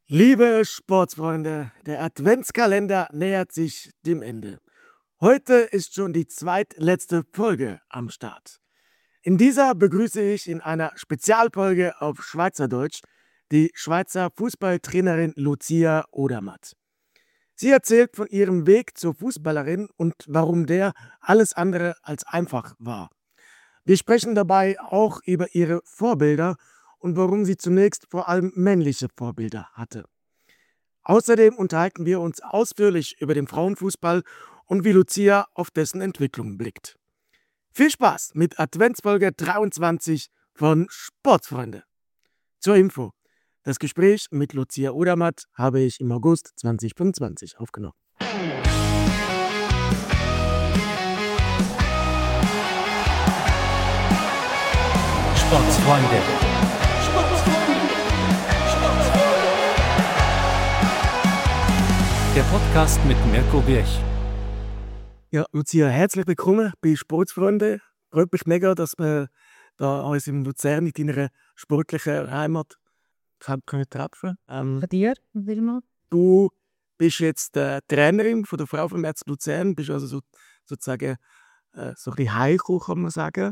Liebe Sportsfreunde, der Adventskalender nähert sich dem Ende. Heute ist schon die zweitletzte Folge am Start. In dieser begrüße ich in einer Spezialfolge auf Schweizerdeutsch die Schweizer Fußballtrainerin Lucia Odermatt. Sie erzählt von ihrem Weg zur Fußballerin und warum der alles andere als einfach war. Wir sprechen dabei auch über ihre Vorbilder und warum sie zunächst vor allem männliche Vorbilder hatte. Außerdem unterhalten wir uns ausführlich über den Frauenfußball und wie Lucia auf dessen Entwicklung blickt. Viel Spaß mit Adventsfolge 23 von Sportsfreunde. Zur Info: Das Gespräch mit Lucia Odermatt habe ich im August 2025 aufgenommen. Sportsfreunde. Der Podcast mit Mirko Birch. Ja, Lucia, herzlich willkommen bei Sportsfreunde. Freut mich mega, dass wir da uns in Luzern in deiner sportlichen Heimat treffen können. Von dir, Wilma? Du bist jetzt Trainerin von der Frau vom Herz Luzern, bist also sozusagen so ein bisschen heimgekommen, kann man sagen.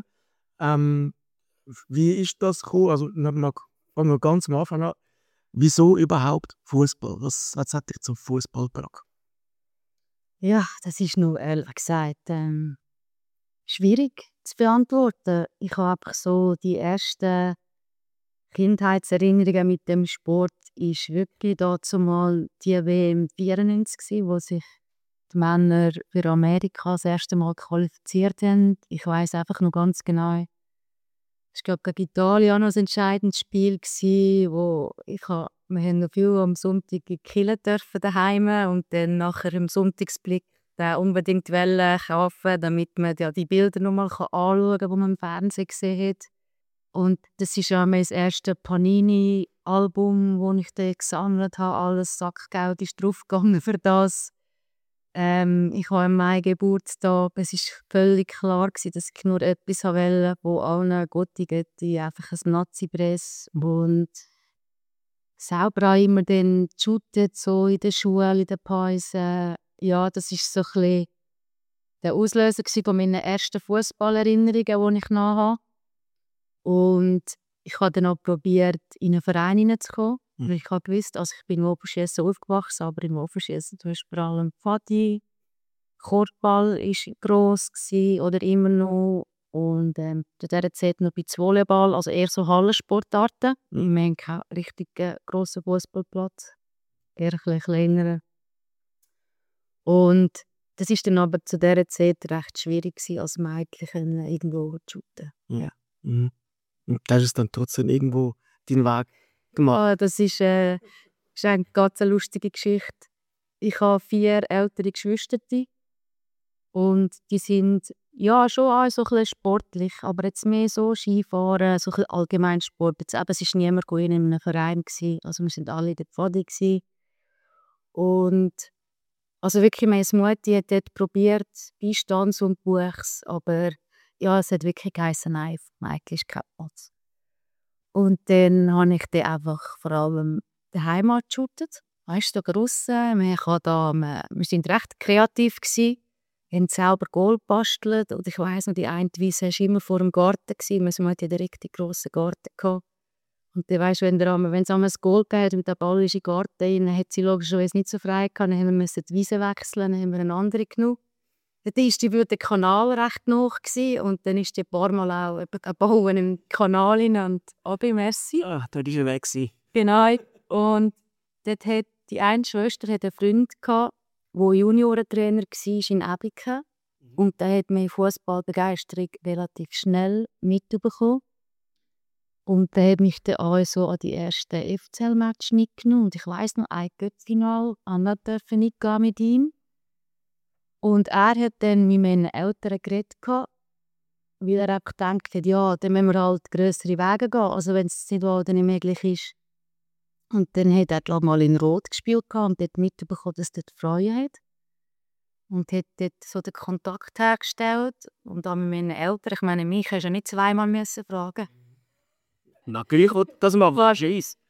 Wie ist das gekommen? Also fangen wir ganz am Anfang an. Wieso überhaupt Fußball? Was hat dich zum Fußball gebracht? Ja, das ist noch ehrlich gesagt schwierig zu beantworten. Ich habe einfach so die ersten Kindheitserinnerungen mit dem Sport ist wirklich dazumal die WM 94 wo sich die Männer für Amerika das erste Mal qualifiziert haben. Ich weiß einfach noch ganz genau. Es war, glaube ich, gegen Italien auch noch ein entscheidendes Spiel, wir haben noch viel am Sonntag in die Kirche dürfen daheim und dann nachher im Sonntagsblick unbedingt kaufen, damit man ja die Bilder noch mal anschauen kann, die man im Fernsehen gesehen hat. Und das ist ja mein erstes Panini-Album, das ich dann gesammelt habe. Alles Sackgeld ist draufgegangen für das. Ich habe an meinem Geburtstag, es war völlig klar, dass ich nur etwas wollte, wo allen Götti einfach ein Nazi-Press und selber auch immer dann geshootet, so in der Schule, in der Pause. Ja, das war so ein bisschen der Auslöser von meinen ersten Fußballerinnerungen, die ich noch habe. Und ich habe dann auch probiert, in einen Verein hineinzukommen. Weil ich habe gewusst, also ich bin im Oberschiessen aufgewachsen, aber im Oberschiessen du hast vor allem Pfadi, Korbball war gross oder immer noch. Und zu dieser Zeit noch ein bisschen Volleyball, also eher so Hallensportarten. Wir haben keinen richtig grossen Fußballplatz, eher ein bisschen kleiner. Und das war dann aber zu dieser Zeit recht schwierig gewesen, als Mädchen irgendwo zu shooten. Ja. Mhm. Und das ist dann trotzdem irgendwo dein Weg gemacht. Das ist eine ganz lustige Geschichte. Ich habe 4 ältere Geschwister und die sind ja schon auch so ein bisschen sportlich, aber jetzt mehr so Skifahren, so ein bisschen Allgemeinsport. Jetzt eben, es war niemand in einem Verein gewesen, also wir waren alle in der Pfadi gewesen. Und also wirklich, meine Mutti hat dort probiert, Beistands- und Buchs, aber ja, es hat wirklich geheißen, nein, für Mädchen ist kein Platz. Und dann habe ich dann einfach vor allem daheim geshootet. Weißt du, da draussen, wir waren recht kreativ gewesen. Wir haben selber Goal gebastelt. Und ich weiss noch, die eine Weise war immer vor dem Garten. Meine Mutter hatte einen richtig grossen Garten gehabt. Und dann weisst du, wenn es einmal ein Goal gegeben hat und der Ball ist in den Garten rein, hat sie logischerweise nicht so frei gehabt. Dann mussten wir die Wiese wechseln, dann haben wir eine andere genommen. Dann war der Kanal recht hoch und dann ist die ein paar Mal auch ein Ball in den Kanal hinein und runter, merci. Ah, da war er weg. Genau. Und dort hat die eine Schwester einen Freund gehabt, der Juniorentrainer war in Ebiken. Und der hat meine Fußballbegeisterung relativ schnell mitbekommen. Und der hat mich dann auch so an die ersten FCL-Matches mitgenommen. Und ich weiss noch, ein Cup-Final durfte ich nicht gehen mit ihm. Und er hat dann mit meinen Eltern geredet, weil er einfach gedacht hat, ja, dann müssen wir halt grössere Wege gehen, also wenn es nicht nicht möglich ist. Und dann hat er, glaube ich, mal in Rot gespielt und dort mitbekommen, dass dort Frauen hat. Und hat dort so den Kontakt hergestellt. Und dann mit meinen Eltern, ich meine, mich hast du ja nicht zweimal fragen. Natürlich, das macht Was? Scheiss.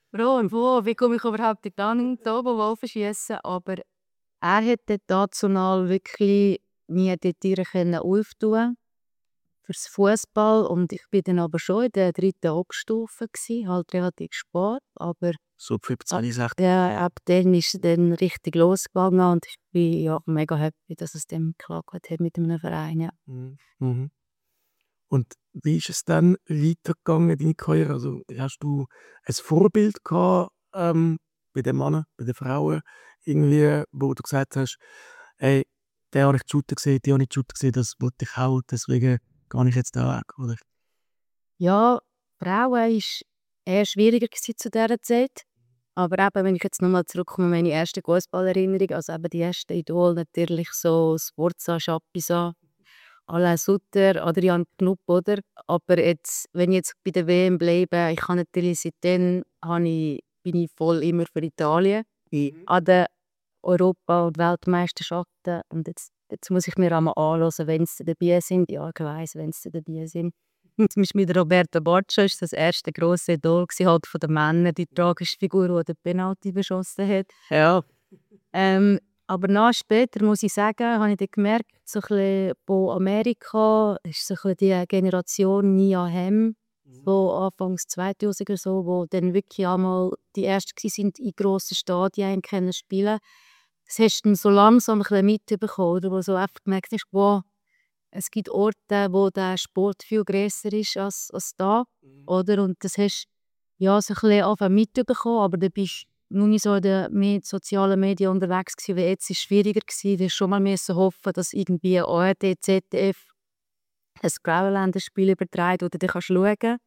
Wie komme ich überhaupt dort an, da oben Wölfe schiessen? Aber er hätte dazumal wirklich nie dort auftun fürs Fußball und ich bin dann aber schon in der 3. Oberstufe gsi, halt relativ spät, aber So 15, 16. ja, ab dann ist es dann richtig losgegangen und ich bin ja mega happy, dass es dann geklappt hat mit einem Verein, ja. Mhm. Und wie ist es dann weitergegangen, deine Karriere? Also hast du ein Vorbild gehabt, bei den Männern, bei den Frauen, irgendwie, wo du gesagt hast, hey, den habe ich shooten gesehen, die habe ich shooten gesehen, das wollte ich auch, deswegen gehe ich jetzt da weg, oder? Ja, Frauen war eher schwieriger zu dieser Zeit. Aber eben, wenn ich jetzt nochmal zurückkomme, meine erste Fußballerinnerung, also eben die ersten Idole natürlich so Sforza, Chapuisat, Alain Sutter, Adrian Knupp, oder? Aber jetzt, wenn ich jetzt bei der WM bleibe, ich habe natürlich seitdem bin ich voll immer für Italien an den Europa- und Weltmeisterschaften. Und jetzt muss ich mir einmal anhören, wenn sie dabei sind. Ja, ich weiss, wenn sie dabei sind. Zum Beispiel mit Roberto Baccio war das erste grosse Idol halt von den Männern, die tragische Figur, die den Penalty beschossen hat. Ja. Aber später, muss ich sagen, habe ich dann gemerkt, so ein bisschen, wo Amerika ist so ein bisschen die Generation Nia Hamm, so Anfangs 2000er so, wo dann wirklich einmal die Ersten waren, in grossen Stadien können spielen. Das hast du dann so langsam ein bisschen mitbekommen, oder? Wo so einfach gemerkt hast, wow, es gibt Orte, wo der Sport viel grösser ist als da, oder? Und das hast du ja so ein bisschen angefangen mitbekommen, aber dann bist du noch nicht so in den sozialen Medien unterwegs gewesen, weil jetzt ist es schwieriger gewesen. Du musst schon mal hoffen, dass irgendwie ARD, ZDF ein Frauenländerspiel überträgt, wo du dann schauen kannst.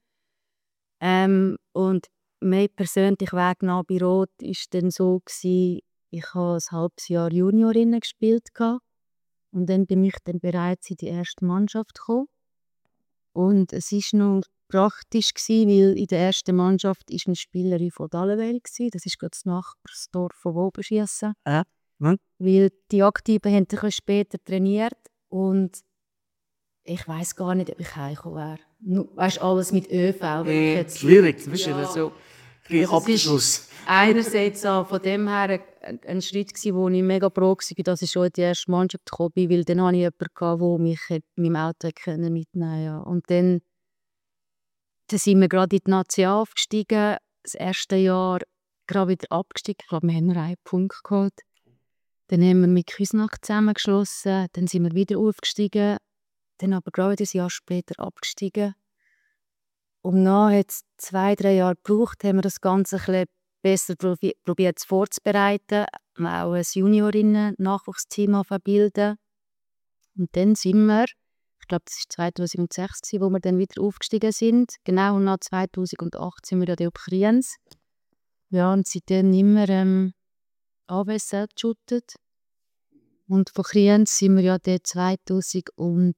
Und mein persönlicher Weg nach bei Rot war dann so gewesen, ich habe ein halbes Jahr Juniorinnen gespielt gehabt. Und dann bin ich dann bereits in die erste Mannschaft gekommen. Und es war noch praktisch, weil in der ersten Mannschaft war eine Spielerin von Dalleweil. Das ist gerade das Nachbarsdorf von Oberschiessen. Weil die Aktiven haben ein bisschen später trainiert. Und ich weiss gar nicht, ob ich heimgekommen wäre. Weißt du, alles mit ÖV. Schwierig, das ist ja so. Abschluss. Einerseits von dem her ein Schritt gewesen, wo ich mega froh war, dass ich schon in die erste Mannschaft gekommen bin, weil dann hatte ich jemanden, der mich mit meinem Auto mitnehmen konnte. Ja. Und dann sind wir gerade in die National aufgestiegen. Das erste Jahr gerade wieder abgestiegen. Ich glaube, wir haben nur einen Punkt geholt. Dann haben wir mit Küsnacht zusammengeschlossen. Dann sind wir wieder aufgestiegen. Dann aber gerade ein Jahr später abgestiegen. Und dann hat es 2-3 Jahre gebraucht, haben wir das Ganze ein bisschen besser probiert vorzubereiten. Wir haben auch ein Juniorinnen-Nachwuchsteam bilden. Und dann sind wir, ich glaube, das war 2006, wo wir dann wieder aufgestiegen sind. Genau, und nach 2008 sind wir ja auf Kriens. Ja, und seitdem immer AWSL geshootet. Und von Kriens sind wir ja dort 2014,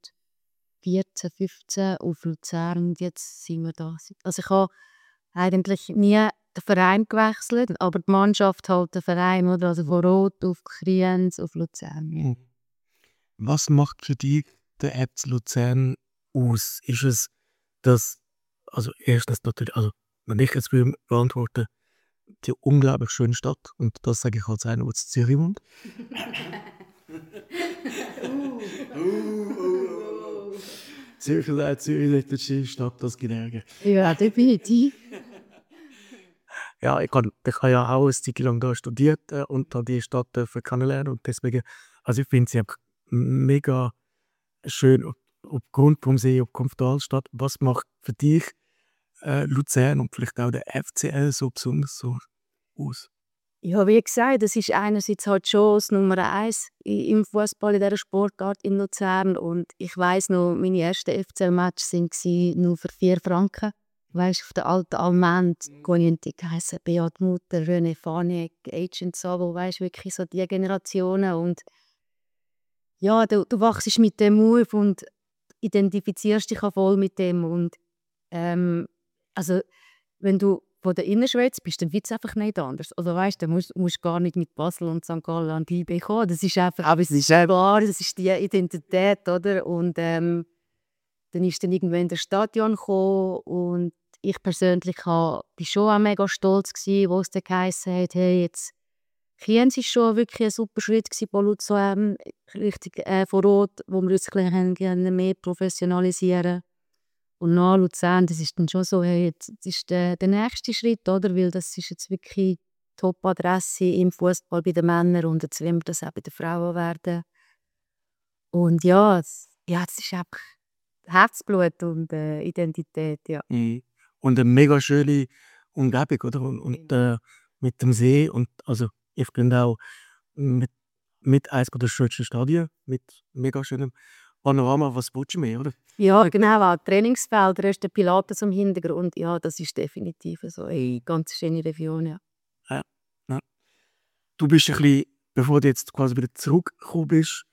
15 auf Luzern und jetzt sind wir da. Also ich habe eigentlich nie den Verein gewechselt, aber die Mannschaft halt den Verein, oder? Also von Rot auf Kriens auf Luzern. Was macht für dich der FC Luzern aus? Ist es das, also erstens natürlich, also wenn ich jetzt beantworte, die unglaublich schöne Stadt, und das sage ich als einer, der in Zürich wohnt. Zürich ist die schönste Stadt, das gibt Ärger. Ja, definitiv. Ja, ich habe ja auch eine Zeit lang da studiert und habe die Stadt kennenlernen, und deswegen, also ich finde sie einfach mega schön, aufgrund vom See, aufgrund der Altstadt. Was macht für dich Luzern und vielleicht auch der FCL so besonders so aus? Ja, wie gesagt, das ist einerseits halt schon das Nummer 1 im Fußball, in dieser Sportart in Luzern. Und ich weiss noch, meine ersten FCL-Matches waren nur für 4 Franken. Weißt, auf der alten Almend, die heissen Beat Mutter, René Fanek, Agent Sabo, weißt, wirklich so die Generationen. Und ja, du wachst mit dem auf und identifizierst dich auch voll mit dem. Und also, wenn du von der Innerschweiz bist, dann wird es einfach nicht anders. Also weißt, du musst gar nicht mit Basel und St. Gallen an die IB kommen. Das ist einfach, aber es ist klar, das ist die Identität, oder? Und dann ist dann irgendwann das Stadion gekommen und ich persönlich war schon auch mega stolz gewesen, wo es dann geheissen hat, hey, jetzt Kriens war schon wirklich ein super Schritt gewesen, bei Luzern, richtig vor Ort, wo wir uns ein bisschen gerne mehr professionalisieren. Und nach Luzern, das ist dann schon so, hey, jetzt das ist der nächste Schritt, oder? Weil das ist jetzt wirklich Top-Adresse im Fußball bei den Männern und jetzt wollen wir das auch bei den Frauen werden. Und ja, das ist einfach Herzblut und Identität, ja. Und eine mega schöne Umgebung, oder? Und mit dem See und also ich finde auch mit eines der schönsten Stadien, mit mega schönem Panorama, was willst du mehr, oder? Ja, genau, auch Trainingsfelder, hast du den Pilates im Hintergrund, ja, das ist definitiv so eine ganz schöne Region, ja. Ja. Du bist ein bisschen, bevor du jetzt quasi wieder zurückgekommen bist,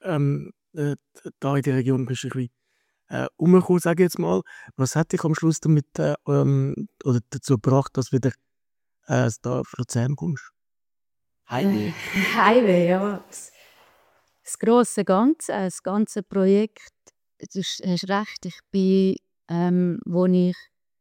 da in der Region bist du ein bisschen rumgekommen, sage ich jetzt mal. Was hat dich am Schluss damit oder dazu gebracht, dass du wieder da auf Luzern kommst? Heimweh. Heimweh, ja. Das grosse Ganze, das ganze Projekt, du hast recht, ich bin, als ich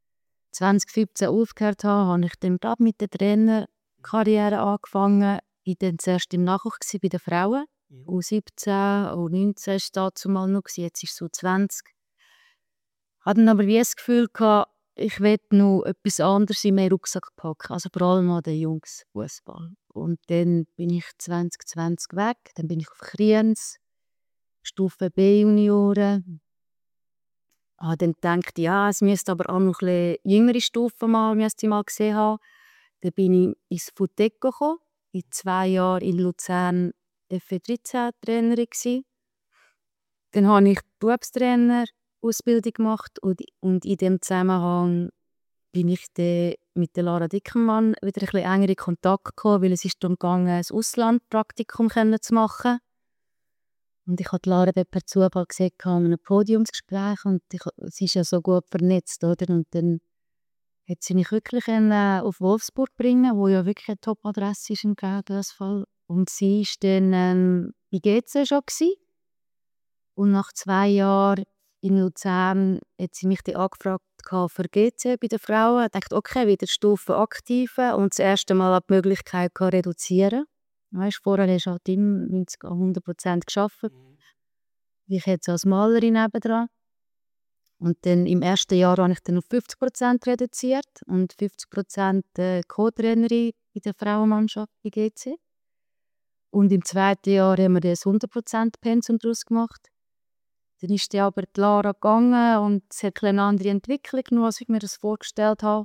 2015 aufgehört habe ich dann gerade mit der Trainerkarriere angefangen. Ich war dann zuerst im Nachwuchs bei den Frauen. U17, U19 war es dazumal noch, jetzt ist es U20. Ich hatte dann aber wie das Gefühl gehabt, ich will noch etwas anderes in meinen Rucksack packen, also vor allem an den Jungs Fußball. Und dann bin ich 2020 weg, dann bin ich auf Kriens, Stufe B Junioren. Habe dann gedacht, ja, es müsste aber auch noch ein bisschen jüngere Stufen müsste ich mal gesehen haben. Dann bin ich ins Futeco gekommen, in 2 Jahren in Luzern F13-Trainerin gsi. Dann habe ich Berufstrainer-Ausbildung gemacht und in diesem Zusammenhang bin ich dann mit der Lara Dickermann wieder ein bisschen enger in Kontakt gekommen, weil es ist darum ging, ein Auslandpraktikum zu machen. Und ich habe Lara dort per Zufall gesehen an einem Podiumsgespräch und sie ist ja so gut vernetzt, oder? Und dann hat sie mich wirklich auf Wolfsburg bringen, wo ja wirklich eine Top-Adresse ist im Geldwässerfall. Und sie war dann bei GC schon gewesen. Und nach 2 Jahren in Luzern hat sie mich dann angefragt für GC bei den Frauen. Ich dachte, okay, wieder Stufe aktive und das erste Mal die Möglichkeit reduzieren. Weißt, vorher hast du halt immer 90-100% gearbeitet. Ich jetzt als Malerin nebendran. Und dann im ersten Jahr habe ich dann auf 50% reduziert und 50% Co-Trainerin in der Frauenmannschaft bei GC. Und im zweiten Jahr haben wir das 100% Pensum daraus gemacht. Dann ist die aber die Lara gegangen und es hat eine andere Entwicklung genommen, als ich mir das vorgestellt habe.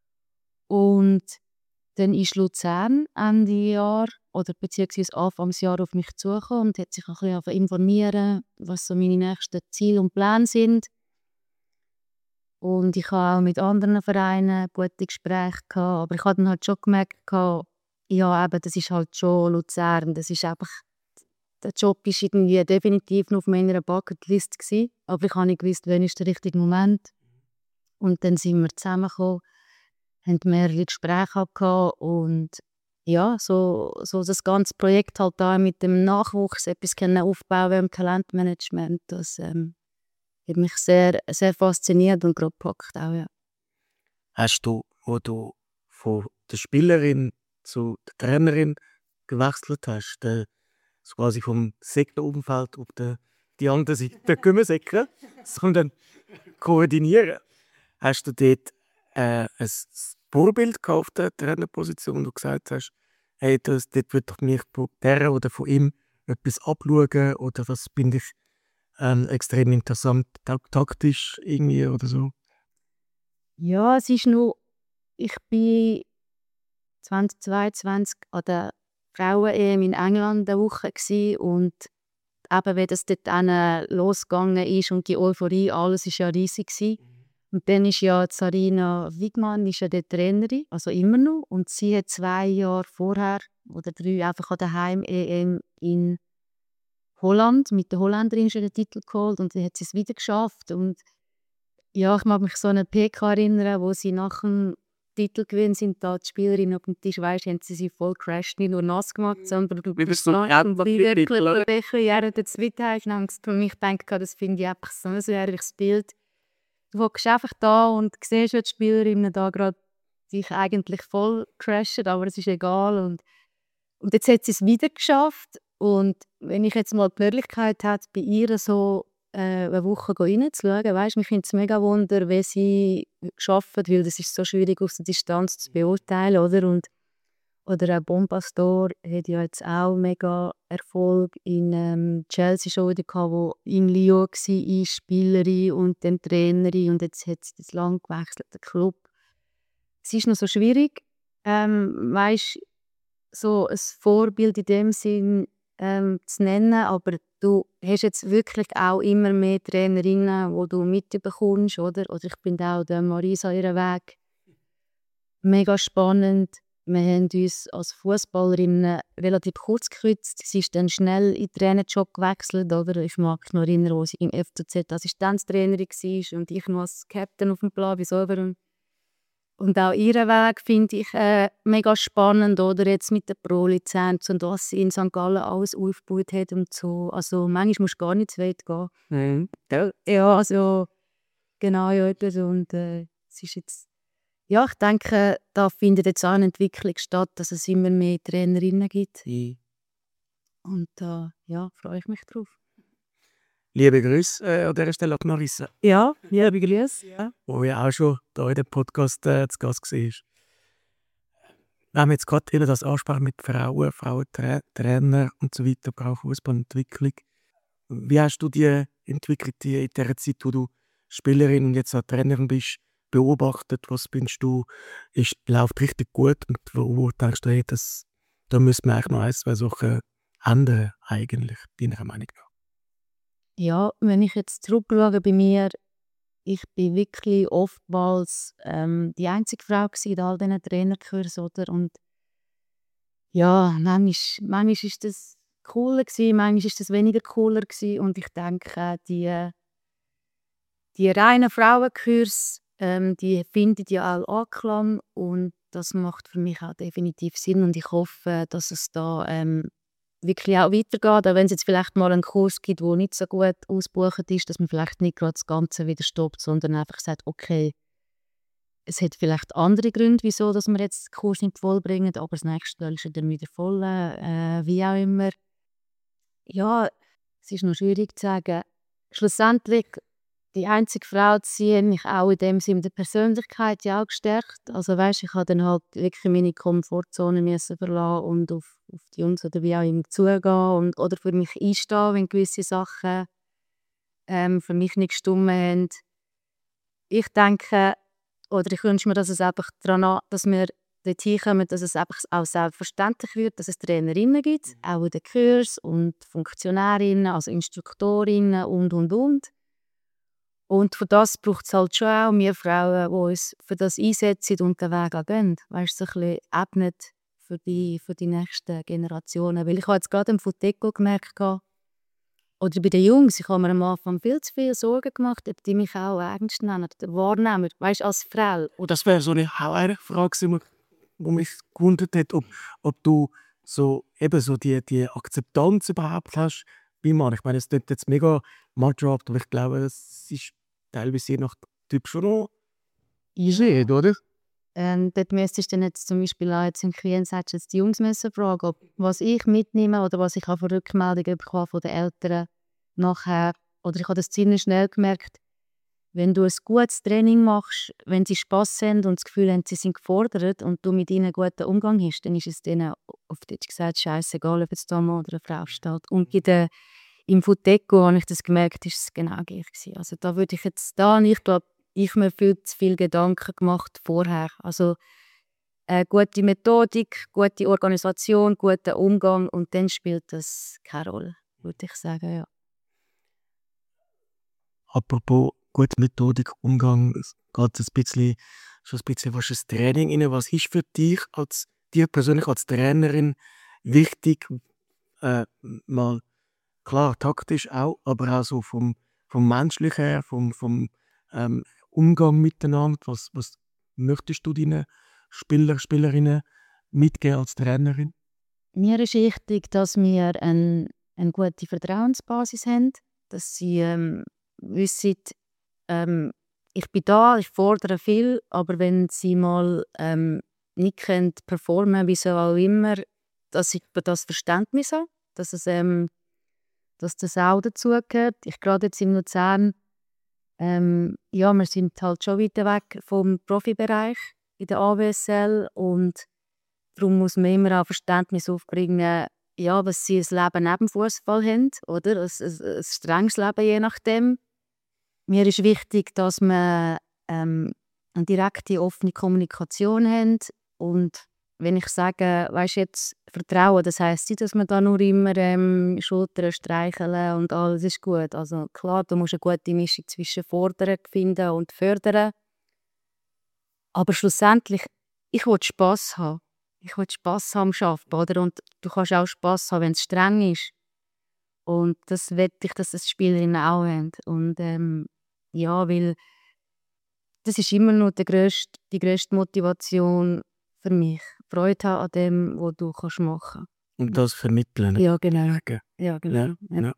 Und dann ist Luzern Ende Jahr oder beziehungsweise Anfangsjahr auf mich zugekommen und hat sich ein bisschen informieren, was so meine nächsten Ziele und Pläne sind. Und ich habe auch mit anderen Vereinen gute Gespräche gehabt, aber ich habe dann halt schon gemerkt, ja, eben, das ist halt schon Luzern, das ist einfach, der Job war irgendwie definitiv noch auf meiner Bucketlist gewesen, aber ich habe nicht gewusst, wann ist der richtige Moment. Und dann sind wir zusammengekommen, haben mehrere Gespräche gehabt und ja, so das ganze Projekt halt da mit dem Nachwuchs etwas aufbauen im Talentmanagement, das hat mich sehr, sehr fasziniert und gerade gepackt auch, ja. Hast du, wo du von der Spielerin zu der Trainerin gewechselt hast, so quasi vom Sektorumfeld auf die andere Seite, der Kümmersäcke, das kann dann koordinieren. Hast du dort ein Vorbild auf der Trainerposition, wo du gesagt hast, hey, dort wird doch mich von der oder von ihm etwas abschauen oder das finde ich extrem interessant, taktisch irgendwie oder so? Ja, es ist noch, ich bin 2022 an der Frauen-EM in England eine Woche gsi und eben, wenn das dort losgegangen ist und die Euphorie, alles war ja riesig gsi. Und dann ist ja Sarina Wiegmann ist ja dort Trainerin, also immer noch. Und sie hat 2 Jahre vorher oder 3 einfach an der Heim-EM in Holland mit der Holländerin schon den Titel geholt und dann hat sie es wieder geschafft. Und ja, ich mag mich so an eine PK erinnern, wo sie nach dem Titelgewinn sind, da die Spielerinnen auf dem Tisch, weisst, haben sie voll crashed, nicht nur nass gemacht, sondern du bist so ein Becher, ja, der zweite hast. Und ich denke, das finde ich einfach so ein herrliches Bild. du hockst einfach da und siehst, wie die Spielerinnen da gerade dich eigentlich voll crashen, aber es ist egal. Und jetzt hat sie es wieder geschafft. Und wenn ich jetzt mal die Möglichkeit hätte, bei ihr so eine Woche reinzuschauen, weisst, mich finde es mega Wunder, wie sie arbeitet, weil das ist so schwierig aus der Distanz zu beurteilen, oder? Oder auch Bompastor hat ja jetzt auch mega Erfolg in Chelsea schon wieder gehabt, wo in Lyon war, Spielerin und dann Trainerin und jetzt hat sie das lang gewechselt, den Club. Es ist noch so schwierig, weisst, so ein Vorbild in dem Sinn zu nennen, aber du hast jetzt wirklich auch immer mehr Trainerinnen, die du mitbekommst, oder? Oder ich bin auch der Marisa ihren Weg. Mega spannend. Wir haben uns als Fußballerinnen relativ kurz gekürzt. Sie ist dann schnell in den Trainerjob gewechselt, oder? Ich mag mich noch erinnern, als sie im FCZ Assistenztrainerin war und ich noch als Captain auf dem Plan, wie selber. Und auch ihren Weg finde ich mega spannend, oder? Jetzt mit der Pro-Lizenz und was sie in St. Gallen alles aufgebaut hat und so. Also manchmal musst du gar nicht zu weit gehen. Ja, also genau, ja, etwas. Und es ist jetzt, ja, ich denke, da findet jetzt auch eine Entwicklung statt, dass es immer mehr Trainerinnen gibt. Und da freue ich mich drauf. Liebe Grüße an dieser Stelle an Marisa, Ja, liebe Grüße. Ja. wo ja auch schon hier in dem Podcast zu Gast war. Wir haben jetzt gerade eben das ansprechen mit Frauen, Frauentrainer und so weiter, Frauenfußballentwicklung. Wie hast du die Entwicklung in der Zeit, wo du Spielerin und jetzt auch Trainerin bist, beobachtet? Was findest du, läuft richtig gut und wo denkst du, hey, da müsste man eigentlich noch ein, zwei Sachen ändern, eigentlich, deiner Meinung nach? Ja, wenn ich jetzt zurückschaue bei mir, ich bin wirklich oftmals die einzige Frau in all diesen Trainerkursen, oder? Und ja, manchmal ist das cooler gewesen, manchmal ist das weniger cooler gewesen. Und ich denke, die reinen Frauenkurse, die finden ja auch Anklang und das macht für mich auch definitiv Sinn und ich hoffe, dass es da wirklich auch weitergeht, auch wenn es jetzt vielleicht mal einen Kurs gibt, der nicht so gut ausgebucht ist, dass man vielleicht nicht gerade das Ganze wieder stoppt, sondern einfach sagt, okay, es hat vielleicht andere Gründe, wieso dass wir jetzt den Kurs nicht vollbringen, aber das nächste Mal ist er dann wieder voll, wie auch immer. Ja, es ist noch schwierig zu sagen. Schlussendlich, die einzige Frau zu sein, mich auch in dem Sinne der Persönlichkeit ja auch gestärkt. Also weisst, ich habe dann halt wirklich meine Komfortzone müssen verlassen und auf die Jungs oder wie auch immer zugehen oder für mich einstehen, wenn gewisse Sachen für mich nicht gestimmt haben. Ich denke, oder ich wünsche mir, dass es einfach dass wir dorthin kommen, dass es einfach auch selbstverständlich wird, dass es Trainerinnen gibt, auch in den Kursen und Funktionärinnen, also Instruktorinnen und. Und für das braucht es halt schon auch wir Frauen, die uns für das einsetzen und den Weg auch gehen. Weißt du, so ein bisschen ebnet für die nächsten Generationen. Weil ich habe jetzt gerade im Futeco gemerkt, oder bei den Jungs, ich habe mir am Anfang viel zu viel Sorgen gemacht, ob die mich auch ernst nehmen, oder wahrnehmen, weißt du, als Frau. Und das wäre so eine Frage, die mich gewundert hat, ob du so die Akzeptanz überhaupt hast wie Mann. Ich meine, es klingt jetzt mega macho, aber ich glaube, es ist teilweise je nach Typ schon noch eingeschränkt, oder? Dort müsstest du dann jetzt zum Beispiel auch jetzt in Quien die Jungs müssen fragen, ob was ich mitnehme oder was ich auch von Rückmeldungen bekomme von den Eltern nachher. Oder ich habe das ziemlich schnell gemerkt, wenn du ein gutes Training machst, wenn sie Spass haben und das Gefühl haben, sie sind gefordert und du mit ihnen einen guten Umgang hast, dann ist es denen auf Deutsch gesagt scheißegal, ob jetzt da Mann oder eine Frau steht. Und im Futeco habe ich das gemerkt, ist es genau gleich gewesen. Also da würde ich jetzt ich glaube, ich mir viel zu viel Gedanken gemacht vorher. Also gute Methodik, gute Organisation, guter Umgang und dann spielt das keine Rolle, würde ich sagen, ja. Apropos gute Methodik, Umgang, es geht schon ein bisschen was ins Training rein. Was ist für dich dir persönlich als Trainerin wichtig, mal klar taktisch auch, aber auch so vom Menschlichen her, vom Umgang miteinander. Was möchtest du deinen Spielerinnen mitgeben als Trainerin? Mir ist wichtig, dass wir eine gute Vertrauensbasis haben, dass sie wissen, ich bin da, ich fordere viel, aber wenn sie mal nicht können performen, wieso auch immer, dass ich das Verständnis habe, dass das auch dazugehört. Ich gerade jetzt in Luzern, ja, wir sind halt schon weiter weg vom Profibereich in der AWSL und darum muss man immer auch Verständnis aufbringen, ja, dass sie ein Leben neben dem Fußball haben, oder? Ein strenges Leben je nachdem. Mir ist wichtig, dass wir eine direkte, offene Kommunikation haben. Und wenn ich sage, weisst jetzt Vertrauen, das heisst nicht, dass wir da nur immer Schultern streicheln und alles ist gut. Also klar, du musst eine gute Mischung zwischen fordern finden und fördern. Aber schlussendlich, ich will Spass haben. Ich will Spass haben am Arbeiten, oder? Und du kannst auch Spass haben, wenn es streng ist. Und das möchte ich, dass das die Spielerinnen auch haben. Und ja, weil das ist immer noch die grösste Motivation für mich. Freude haben an dem, was du machen kannst. Und das vermitteln. Ja, genau. Okay. Ja, genau. Ja, ja.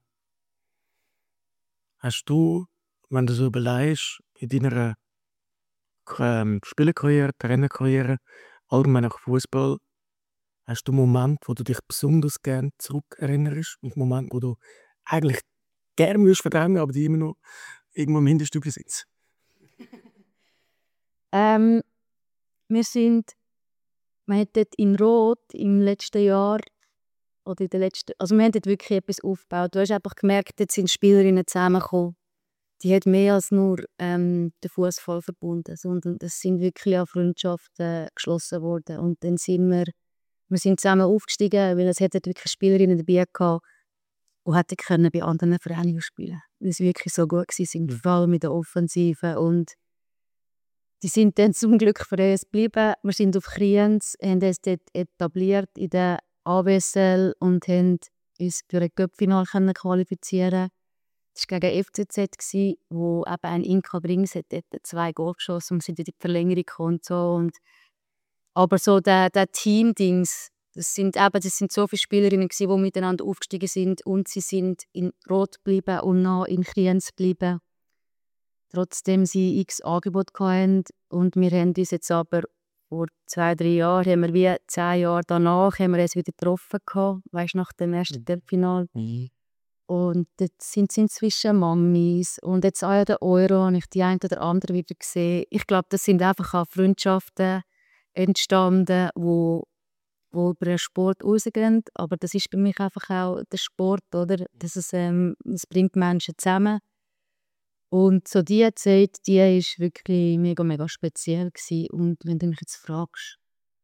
Hast du, wenn du so überlegst, in deiner Spielerkarriere, Trainerkarriere, allgemein auch Fußball, hast du Momente, wo du dich besonders gerne zurückerinnerst? Und Momente, wo du eigentlich gerne würdest verdrängen, aber die immer noch irgendwo im Hinterstübchen sitzen? Wir haben dort in Rot im letzten Jahr, oder in der letzten, also wir haben dort wirklich etwas aufgebaut. Du hast einfach gemerkt, dort sind Spielerinnen zusammengekommen. Die hat mehr als nur den Fußball verbunden, sondern es sind wirklich auch Freundschaften geschlossen worden. Und dann sind wir sind zusammen aufgestiegen, weil es hat dort wirklich Spielerinnen dabei gehabt, die hätten können bei anderen Vereinen spielen, weil sie wirklich so gut waren, vor allem mit der Offensive. Und die sind dann zum Glück für uns geblieben. Wir sind auf Kriens, haben uns dort etabliert in der AWSL und haben uns für ein Cup-Final qualifizieren. Das war gegen FCZ, wo eben ein Inka Brings hat dort 2 Goal geschossen und sind in die Verlängerung gekommen und so. Und aber so der Team-Dings, das sind so viele Spielerinnen gewesen, die miteinander aufgestiegen sind und sie sind in Rot geblieben und noch in Kriens geblieben. Trotzdem sie x Angebote hatten. Und wir haben uns jetzt aber vor 2-3 Jahren, haben wir wie 10 Jahre danach, haben wir uns wieder getroffen gehabt, weisst, nach dem ersten Finale. Und dort sind sie inzwischen Mamis. Und jetzt auch an der Euro habe ich die eine oder andere wieder gesehen. Ich glaube, das sind einfach auch Freundschaften entstanden, wo über den Sport rausgehen. Aber das ist bei mich einfach auch der Sport, oder? Das bringt Menschen zusammen. Und so diese Zeit, die war wirklich mega, mega speziell gewesen. Und wenn du mich jetzt fragst,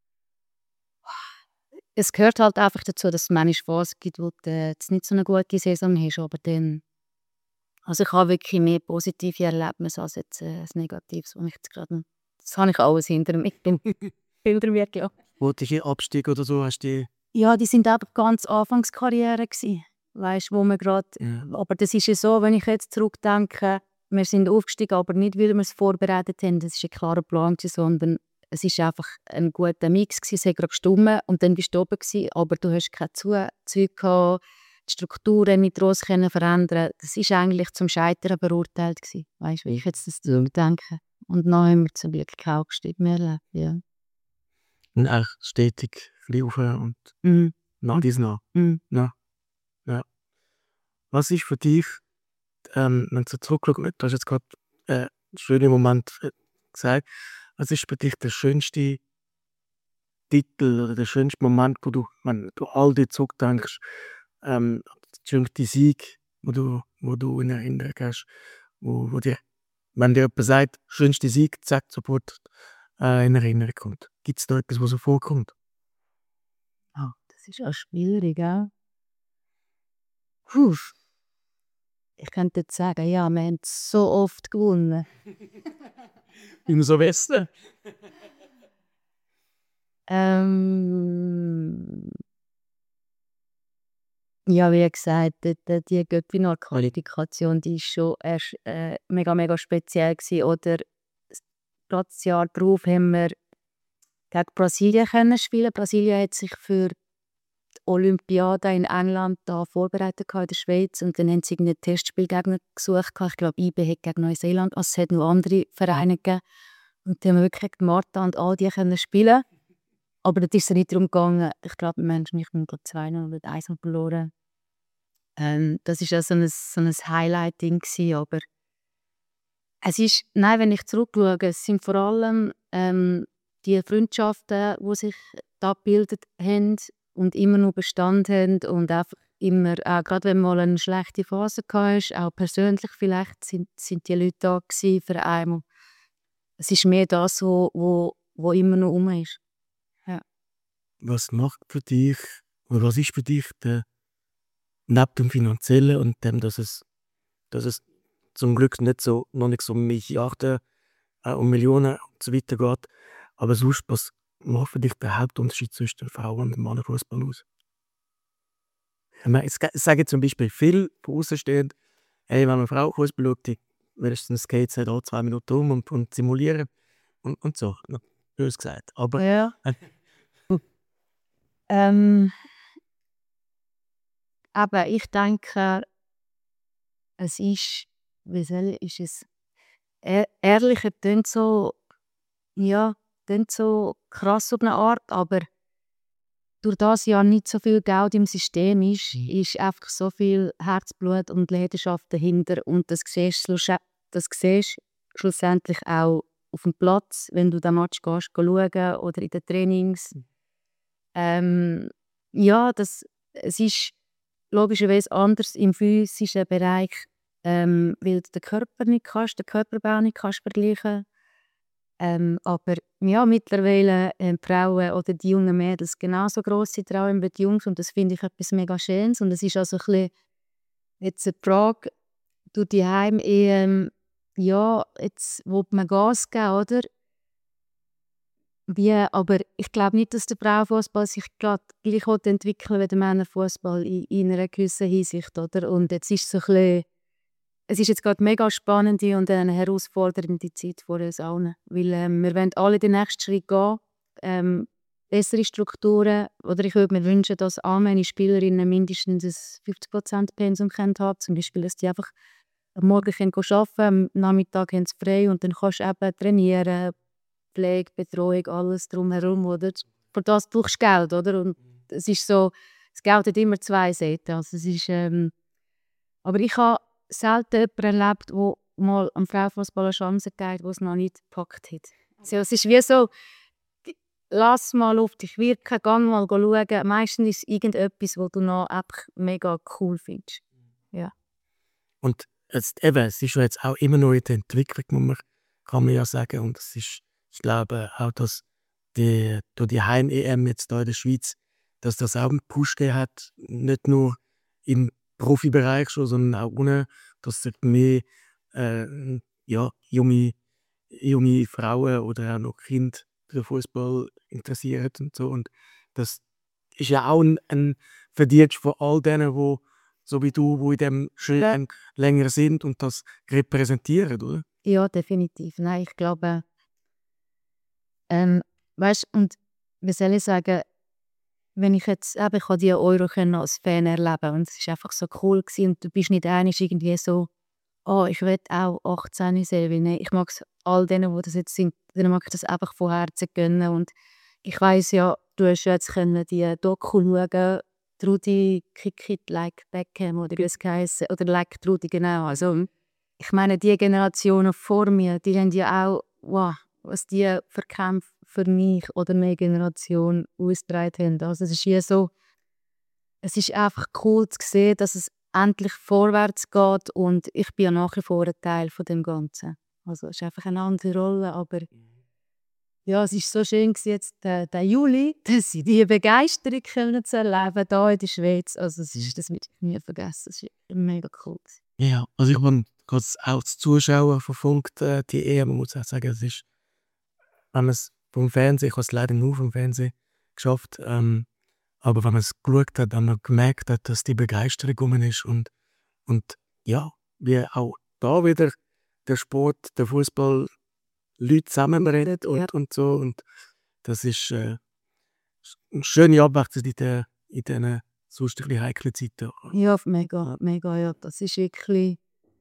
es gehört halt einfach dazu, dass es manchmal Phasen gibt, wo du jetzt nicht so eine gute Saison hast, aber dann, also ich habe wirklich mehr positive Erlebnisse als jetzt ein Negatives, wo ich jetzt gerade, das habe ich alles hinter mir. Hinter mir, ja. Sportliche Abstieg oder so, hast du Ja, die sind aber ganz Anfangskarriere gewesen, weißt, wo wir gerade, aber das ist ja so, wenn ich jetzt zurückdenke, wir sind aufgestiegen, aber nicht, weil wir es vorbereitet haben, das war ein klarer Plan, sondern es war einfach ein guter Mix, es hat gerade gestimmt und dann bist du oben gewesen, aber du hast kein Zeug gehabt, die Strukturen nicht gross verändern. Das war eigentlich zum Scheitern verurteilt gewesen, weißt, wie ich jetzt das zurückdenke. Und dann haben wir zum Glück auch gestimmt, ja. und auch stetig rauf und nach dies nach. Ja. Ja. Was ist für dich, wenn du so zurückschaust, du hast jetzt gerade einen schönen Moment gesagt, was ist für dich der schönste Titel oder der schönste Moment, wo du, wenn du all die zurückdenkst, der schönste Sieg, wo du in Erinnerung hast, wo dir, wenn dir jemand sagt, schönste Sieg, zack, sofort in Erinnerung kommt. Gibt es da etwas, was so vorkommt? Oh, das ist auch schwierig, gell? Puh. Ich könnte jetzt sagen, ja, wir haben so oft gewonnen. Im Silvester? Ja, wie gesagt, die Göppfinal-Qualifikation, die war schon erst mega, mega speziell gewesen. Oder gerade das Jahr darauf haben wir gegen Brasilien können spielen. Brasilien hat sich für die Olympiade in England da vorbereitet in der Schweiz und dann haben sie einen Testspielgegner gesucht. Ich glaube, IB hat gegen Neuseeland, also es hat noch andere Vereine gegeben. Und die haben wirklich gegen Martha und all die können spielen. Aber dort ist es nicht darum gegangen, ich glaube, wir haben nicht nur 2-0 oder 1-0 verloren. Das war ja so ein Highlight-Ding gewesen, aber es ist, nein, wenn ich zurückschaue, es sind vor allem die Freundschaften, die sich da gebildet haben und immer noch bestanden haben und einfach immer, gerade wenn mal eine schlechte Phase hatte, auch persönlich vielleicht, sind die Leute da gewesen für einen. Es ist mehr das, wo immer noch rum ist. Ja. Was macht für dich, oder was ist für dich neben dem Finanziellen und dem, dass es zum Glück noch nicht so Milliarden und Millionen und so weiter geht, aber sonst, was macht für dich der Hauptunterschied zwischen den Frauen- und dem Männerfußball aus? Ich meine, es sagen zum Beispiel viele von außenstehend, hey, wenn eine Frau Fußball schaut, die wenigstens geht sie da 2 Minuten rum und simulieren und so. Bös gesagt. Aber Ja. Aber ich denke, es ist, ist es, ehrlicher klingt so, ja, klingt so krass auf eine Art, aber durch das ja nicht so viel Geld im System ist einfach so viel Herzblut und Leidenschaft dahinter und das siehst du schlussendlich auch auf dem Platz, wenn du den Match gehst, schauen oder in den Trainings. Ja, es ist logischerweise anders im physischen Bereich, weil du den Körper nicht kannst, den Körperbau nicht kannst vergleichen. Aber ja, mittlerweile die Frauen oder die jungen Mädels genauso grosse Träume wie die Jungs und das finde ich etwas mega Schönes. Und es ist also ein bisschen jetzt eine Frage, du daheim ja, jetzt will man Gas geben, oder? Aber ich glaube nicht, dass der Frauenfußball sich gerade gleich entwickeln will wie der Männerfußball in einer gewissen Hinsicht, oder? Und jetzt ist es so ein bisschen, es ist jetzt gerade mega spannende und eine herausfordernde Zeit vor uns allen, weil wir wollen alle den nächsten Schritt gehen, bessere Strukturen, oder ich würde mir wünschen, dass all meine Spielerinnen mindestens ein 50% Pensum haben können, zum Beispiel, dass die einfach am Morgen arbeiten können, am Nachmittag haben sie frei und dann kannst du eben trainieren, Pflege, Betreuung, alles drumherum, oder? Für das brauchst du Geld, oder? Und es ist so, das Geld hat immer zwei Seiten. Also es ist, aber ich habe selten jemanden erlebt, der mal am Frauenfußball eine Chance gegeben, der es noch nicht gepackt hat. Also es ist wie so, lass mal auf dich wirken, geh mal schauen. Meistens ist es irgendetwas, was du noch einfach mega cool findest. Ja. Und es ist ja jetzt auch immer noch in der Entwicklung, kann man ja sagen. Und es ist, ich glaube auch, dass durch die Heim-EM jetzt hier in der Schweiz, dass das auch einen Push gegeben hat, nicht nur im Profibereich schon, sondern auch ohne, dass sich mehr junge Frauen oder auch noch Kinder für den Fußball interessieren und so. Und das ist ja auch ein Verdienst von all denen, die so wie du, die in diesem Schritt länger sind und das repräsentieren, oder? Ja, definitiv. Nein, ich glaube, weißt, und wie soll ich sagen, wenn ich jetzt, ich habe die Euro als Fan erleben und es war einfach so cool gewesen, und du bist nicht einig irgendwie so, oh, ich will auch 18 sein, weil nein, ich mag es all denen, die das jetzt sind, denen mag ich das einfach von Herzen gönnen und ich weiss ja, du hast ja jetzt können die Doku schauen, Trudi Kick It Like Beckham oder wie es geheissen, oder Like Trudi, genau, also ich meine, die Generationen vor mir, die haben ja auch, wow, was die für Kämpfe für mich oder meine Generation ausgetragen haben. Also es ist hier so, es ist einfach cool zu sehen, dass es endlich vorwärts geht und ich bin ja nach wie vor ein Teil von dem Ganzen. Also es ist einfach eine andere Rolle, aber ja, es ist so schön gewesen, jetzt der Juli, dass sie die Begeisterung können zu erleben hier in der Schweiz. Also das werde ich nie vergessen. Es war mega cool. Ja, also ich habe gerade auch als Zuschauer verfolgt, die EM. Man muss auch sagen, es ist, wenn man es vom Fernsehen, ich habe es leider nur vom Fernsehen geschafft, aber wenn man es geschaut hat, dann hat man gemerkt, dass die Begeisterung rum ist und ja, wie auch da wieder der Sport, der Fußball Leute zusammenbringt und so. Und das ist eine schöne Abwechslung in diesen sonst ein bisschen heiklen Zeiten. Ja, mega, mega, ja. Das ist wirklich,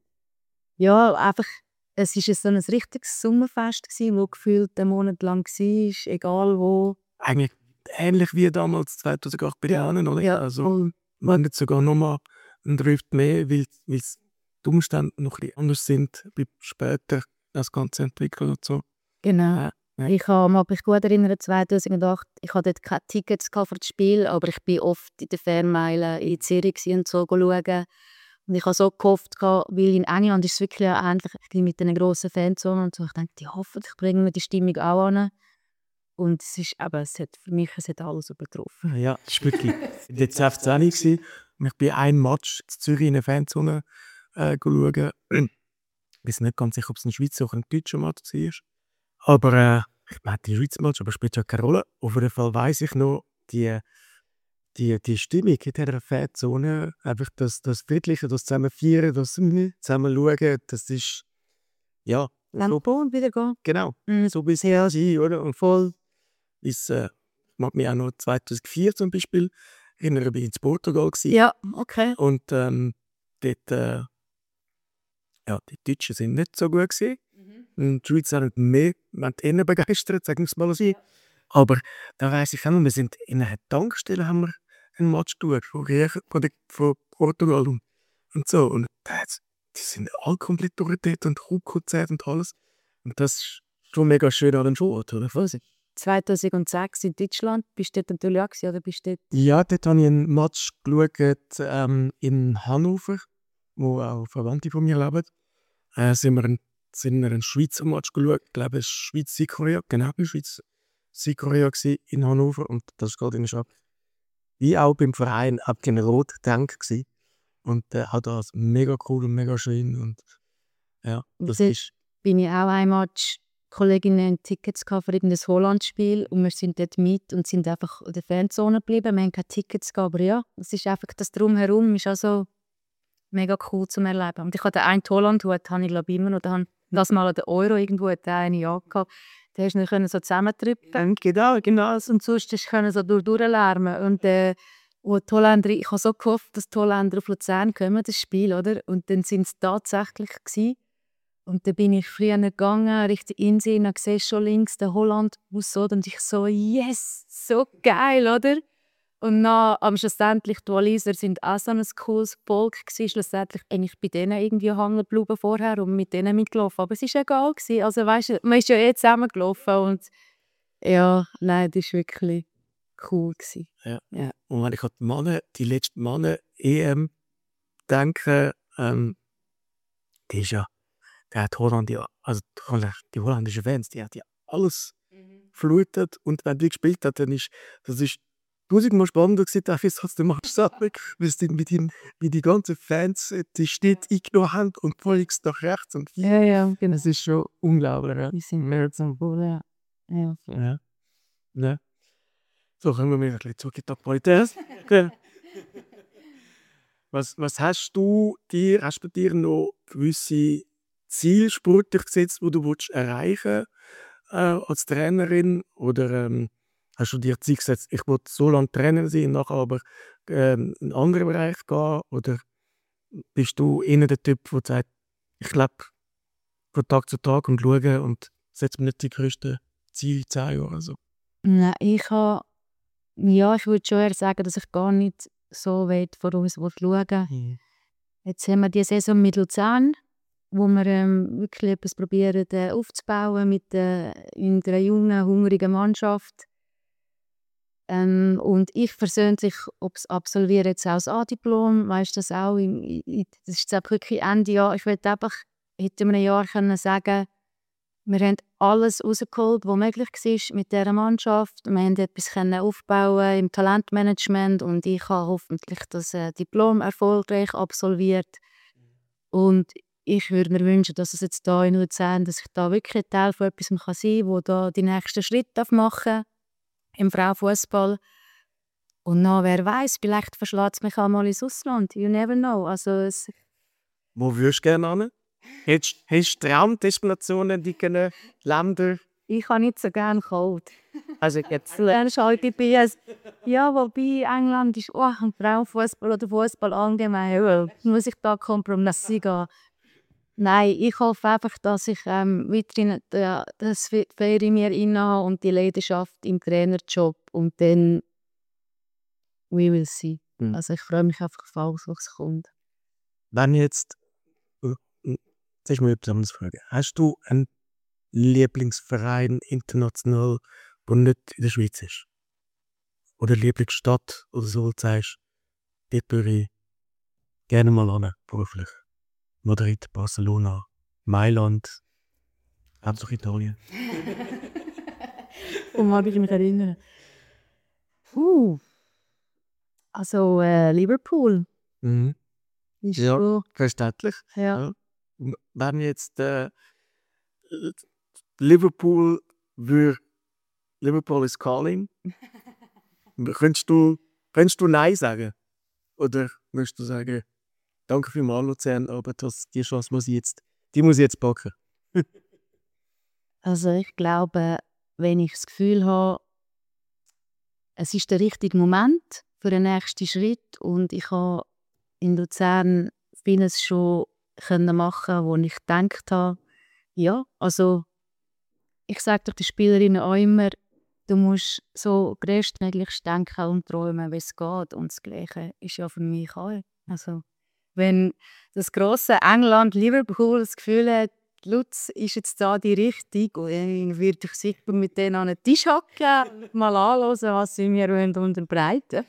ja, einfach, es war so ein richtiges Sommerfest gsi, wo gefühlt 1 Monat lang war, egal wo. Eigentlich ähnlich wie damals 2008 bei den Ahnen, oder? Ja, Also, voll. wenn nicht sogar noch mal ein Drift mehr, weil die Umstände noch ein bisschen anders sind, wie später das Ganze entwickelt und so. Genau. Ja. Ich mag mich gut erinnern, 2008, ich hatte dort keine Tickets für das Spiel, aber ich bin oft in den Fernmeilen in Zürich und so schauen. Und ich habe so gehofft, weil in England ist es wirklich auch ähnlich mit den grossen Fanzonen und so. Ich dachte, hoffentlich bringen wir die Stimmung auch an. Und es ist eben, für mich es hat alles übertroffen. Ja, das war wirklich jetzt FC10 gewesen. Und ich bin ein Match in Zürich in der Fanzone schauen. Ich weiß nicht ganz sicher, ob es ein Schweizer oder ein deutscher Match war. Aber ich meine, die Schweizer Match, aber spielt ja keine Rolle. Auf jeden Fall weiss ich noch, die Stimmung in dieser Fanzone, einfach das Friedliche, das zusammen feiern, das zusammen schauen, das ist, ja, Dann so, und wieder gehen. genau, Mhm. so bisher sein, oder? Und voll ist, ich mag mich auch noch 2004 zum Beispiel erinnern, bin ich in Portugal gewesen. Ja, okay. Und dort, ja, die Deutschen sind nicht so gut gewesen. Und die Schweizer haben mehr, wir haben eher begeistert, sagen wir es mal so. Ja. Aber da weiss ich auch noch, wir sind in einer Tankstelle, haben wir einen Match geschaut, von Portugal und so. Und die sind alle komplett durch dort und Raubkonzert und alles. Und das ist schon mega schön an den Sport, oder? 2006 in Deutschland, bist du dort natürlich auch gewesen, oder bist du dort? Ja, dort habe ich einen Match geschaut in Hannover, wo auch Verwandte von mir leben. Sind wir einen Schweizer Match geschaut. Ich glaube, es war Schweiz-Südkorea. Genau, Schweiz-Südkorea in Hannover. Und das war gerade in der Stadt. Wie auch beim Verein, ab den Rot Tank gsi. Und hat das mega cool und mega schön. Und ja, das Dort ist. bin ich auch ein Match. Kolleginnen hatten Tickets für irgendein Holland-Spiel und wir sind dort mit und sind einfach in der Fanzone geblieben. Wir haben keine Tickets gehabt, aber ja, es ist einfach das Drumherum ist auch so mega cool zum Erleben. Und ich habe den einen Holland-Hut, habe ich glaube immer noch, das mal an der Euro irgendwo hat der eine angehabt. Den hast du nicht so zusammentrippen. Genau. Und sonst hast du so durchlärmen. Und wo die Holländer, ich habe so gehofft, dass die Holländer auf Luzern kommen, das Spiel, oder? Und dann sind es tatsächlich gewesen. Und dann bin ich früher gegangen, Richtung Insel, und dann sehe ich schon links den Holland-Bus, und ich so, yes, so geil, oder? Und dann, schlussendlich, die Walliser sind auch so ein cooles Volk gewesen. Schlussendlich bin ich bei denen irgendwie hängen geblieben vorher und mit denen mitgelaufen. Aber es war egal gewesen. Also weißt du, man ist ja eh zusammengelaufen und ja, nein, das war wirklich cool gewesen. Ja. Ja. Und wenn ich an die letzte Männer-EM denke, die ist ja, der hat Holland ja, also die holländischen Fans, die hat ja alles geflutet. Und wenn die gespielt hat, dann ist das ist tausendmal spannender gewesen, als es der Match selber, wie die ganzen Fans die Städte eingenommen haben und folgst nach rechts und links. Ja, genau. Das ist schon unglaublich. Ja. Wir sind mehr zum Wohl, ja. Ja. Ja. So, kommen wir wieder ein bisschen zurück in die Aktualität. Ja. Was hast du dir noch gewisse Ziele sportlich gesetzt, die du erreichen willst, als Trainerin? Oder hast du dir Ziel gesetzt, ich will so lange Trainer sein, nachher aber in einen anderen Bereich gehen? Oder bist du eher der Typ, der sagt, ich lebe von Tag zu Tag und schaue und setze mir nicht die grössten Ziele in 10 Jahren oder so? Nein, ich würde schon eher sagen, dass ich gar nicht so weit voraus schauen will. Jetzt haben wir die Saison mit Luzern, wo wir wirklich etwas probieren aufzubauen mit einer jungen, hungrigen Mannschaft. Und ich persönlich absolviere jetzt auch das A-Diplom, weißt du das auch? Das ist jetzt wirklich Ende Jahr. Ich würde einfach in einem Jahr können sagen, wir haben alles rausgeholt, was möglich war mit dieser Mannschaft. Wir haben etwas aufbauen im Talentmanagement und ich habe hoffentlich das Diplom erfolgreich absolviert. Und ich würde mir wünschen, dass es jetzt hier in Luzern, dass ich da wirklich ein Teil von etwas sein kann, wo da die nächsten Schritte machen darf im Frauenfußball. Und dann, wer weiß, vielleicht verschlägt es mich auch mal ins Ausland. You never know. Also, Wo würdest du gerne hin? Hast du Traumdestinationen, die Länder? ich habe nicht so gerne kalt. Also jetzt lernst du halt GPS. Ja, wobei England ist auch ein Frauenfußball oder Fußball allgemein. Ja, muss ich da Kompromisse gehen? Nein, ich hoffe einfach, dass ich weiterhin das Feuer in mir innehabe und die Leidenschaft im Trainerjob. Und dann we will see. Mhm. Also ich freue mich einfach auf alles, was kommt. Wenn jetzt, jetzt ist mir etwas anderes fragen. Hast du einen Lieblingsverein international, der nicht in der Schweiz ist? Oder Lieblingsstadt oder so, wo du sagst, dort würde ich gerne mal hin, beruflich. Madrid, Barcelona, Mailand, Hauptsache Italien. Und mag ich mich erinnern? Also Liverpool Mhm. ist Ja, schon. verständlich. Ja. Ja. Wenn jetzt Liverpool is calling, könntest du Nein sagen? Oder möchtest du sagen, danke vielmals Luzern, aber die Chance muss ich jetzt packen? Also ich glaube, wenn ich das Gefühl habe, es ist der richtige Moment für den nächsten Schritt und ich habe in Luzern vieles schon machen, wo ich gedacht habe, ja, also ich sage doch den Spielerinnen auch immer, du musst so größtmöglich denken und träumen, wie es geht. Und das Gleiche ist ja für mich auch. Also, wenn das grosse England, Liverpool das Gefühl hat, Lutz ist jetzt da die Richtung, und dann würde ich sicher mit denen an den Tisch hocken, mal anhören, was sie mir unterbreiten.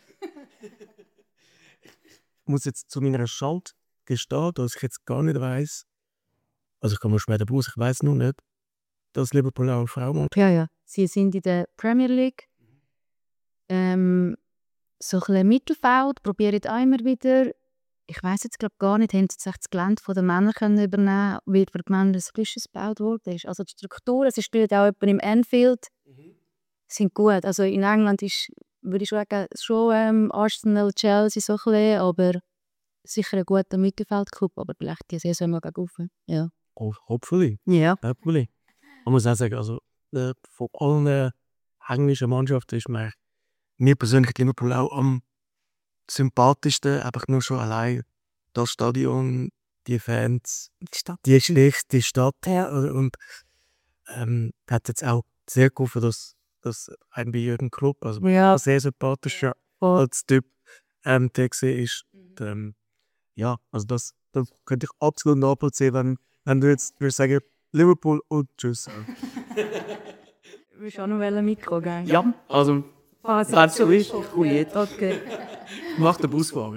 Ich muss jetzt zu meiner Schande gestehen, dass ich jetzt gar nicht weiss, also ich kann mir später raus, ich weiss noch nicht, dass Liverpool auch eine Frau macht. Ja. Sie sind in der Premier League. So ein bisschen Mittelfeld, probieren auch immer wieder. Ich weiss jetzt gar nicht, haben sie das Gelände der Männer können übernehmen, weil für die Männer ein Gleiches gebaut wurde. Also die Strukturen, sie spielen auch jemanden im Anfield, sind gut. Also in England ist, würde ich sagen, schon Arsenal, Chelsea so ein bisschen, aber sicher ein guter Mittelfeldclub, aber vielleicht die Saison mal gegen rauf. Ja. Oh, hopefully. Ja. Hopefully. Man muss auch sagen, also von allen englischen Mannschaften ist mir persönlich Liverpool auch am sympathischsten, einfach nur schon allein das Stadion, die Fans, die Geschichte, die Stadt. Ja. Und hat jetzt auch sehr geholfen, dass ein bei Jürgen Klopp, also Ja. ein sehr sympathischer als Typ, der gesehen ist. Und, ja, also das könnte ich absolut nachvollziehen, wenn du jetzt würdest sagen, Liverpool und tschüss. Willst du auch noch ein Mikro geben? Ja, also wenn es so ist, gut. Okay. mach den Busfahrer.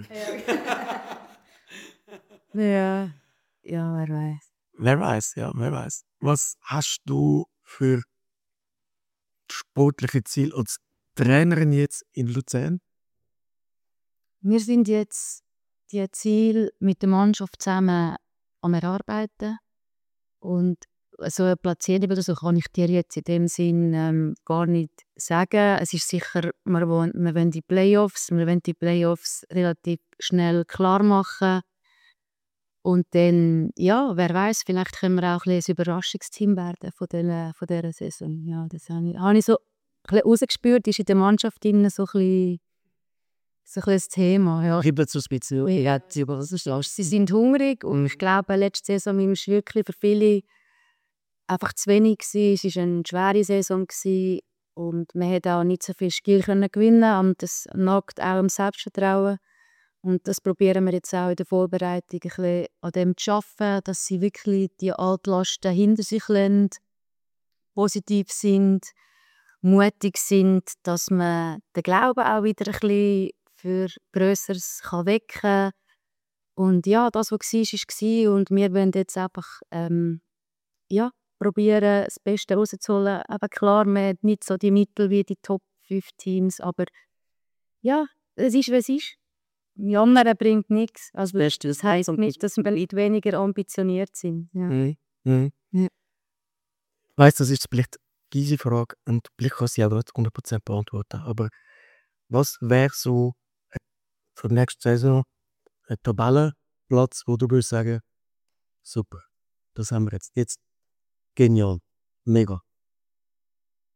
Ja, wer weiß. Wer weiß. Was hast du für sportliche Ziele als Trainerin jetzt in Luzern? Wir sind jetzt die Ziele mit der Mannschaft zusammen am Erarbeiten. Und so eine Platzierung oder so kann ich dir jetzt in dem Sinn gar nicht sagen. Es ist sicher, wir wollen die Playoffs relativ schnell klar machen. Und dann, ja, wer weiß, vielleicht können wir auch ein Überraschungsteam werden von dieser Saison. Ja, das habe ich so ein bisschen rausgespürt, ist in der Mannschaft so ein bisschen das Thema. Ja. Gibt es so ein bisschen? Ja, sie sind hungrig und ich glaube, letzte Saison war es wirklich für viele einfach zu wenig gewesen. Es war eine schwere Saison gewesen und man konnte auch nicht so viel Spiel gewinnen und das nagt auch am Selbstvertrauen. Und das probieren wir jetzt auch in der Vorbereitung ein bisschen an dem zu arbeiten, dass sie wirklich die Altlasten hinter sich lassen, positiv sind, mutig sind, dass man den Glauben auch wieder ein bisschen für Grösseres wecken kann. Und ja, das, was war, war. Und wir wollen jetzt einfach probieren, das Beste rauszuholen. Aber klar, man hat nicht so die Mittel wie die Top 5 Teams, aber ja, es ist, wie es ist. Jammern bringt nichts. Also, das heisst nicht, dass wir weniger ambitioniert sind. Ja. Ja. Ja. Ich weiss, das ist vielleicht eine easy Frage und vielleicht kann sie auch nicht 100% beantworten. Aber was wäre so für die nächste Saison ein Tabellenplatz, wo du würdest sagen, super, das haben wir jetzt genial, mega.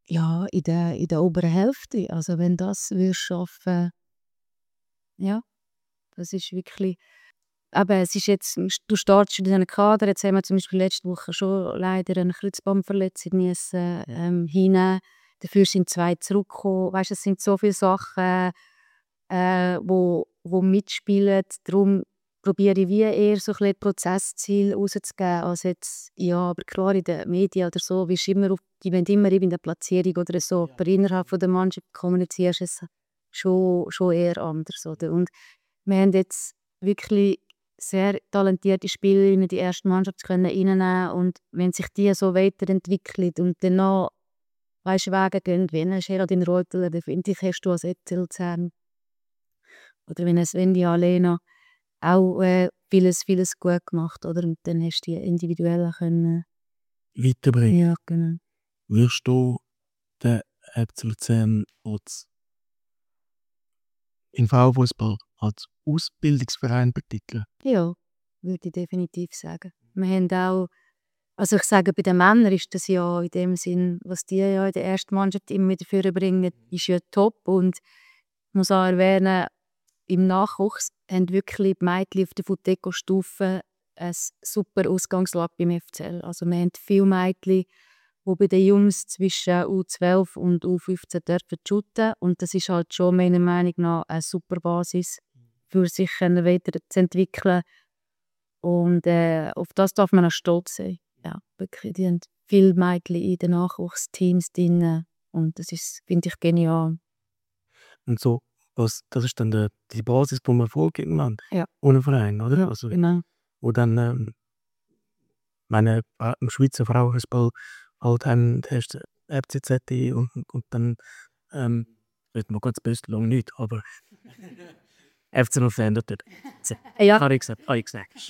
Ja, in der oberen Hälfte. Also wenn das würdest schaffen, ja, das ist wirklich. Aber es ist jetzt, du startest in diesem Kader, jetzt haben wir zum Beispiel letzte Woche schon leider eine Kreuzbandverletzung müssen, hinnehmen. Dafür sind 2 zurückgekommen. Weisst, es sind so viele Sachen, wo mitspielen. Darum probiere ich wie eher so ein bisschen Prozessziel rauszugeben, als jetzt, ja, aber klar in den Medien oder so, wirst immer die wollen immer in der Platzierung oder so, aber innerhalb von der Mannschaft kommunizierst du es schon eher anders, oder? Und wir haben jetzt wirklich sehr talentierte Spieler in die erste Mannschaft können reinnehmen, und wenn sich die so weiterentwickeln und dann noch, weisst, Wege gehen, wie ein Geraldine Reuteler, dann finde ich, hast du als FC Luzern oder wenn ein Sven Alena auch vieles gut gemacht, oder? Und dann hast du die individuellen können. Weiterbringen. Ja, genau. Wirst du den FC Luzern in Frauenfußball als Ausbildungsverein betiteln? Ja, würde ich definitiv sagen. Wir haben auch, also ich sage, bei den Männern ist das ja in dem Sinn, was die ja in der ersten Mannschaft immer wieder vorbringen, ist ja top. Und ich muss auch erwähnen, im Nachwuchs haben wirklich die Mädchen auf der Futeco-Stufe eine super Ausgangslage beim FCL. Also wir haben viele Mädchen, die bei den Jungs zwischen U12 und U15 dürfen shooten. Und das ist halt schon meiner Meinung nach eine super Basis, für sich weiterzuentwickeln. Und auf das darf man auch stolz sein. Ja, wirklich, die haben viele Mädchen in den Nachwuchsteams drin. Und das ist, finde ich, genial. Und so, das ist dann die Basis vom Erfolg irgendwann. Ja. Ohne Verein, oder? Also, Genau. wo dann, meine, im Schweizer Frauenfußball halt hast du FCZ und dann, wird mir ganz böse lang nicht, aber FC Luzern dort. Ja. Habe ich gesagt.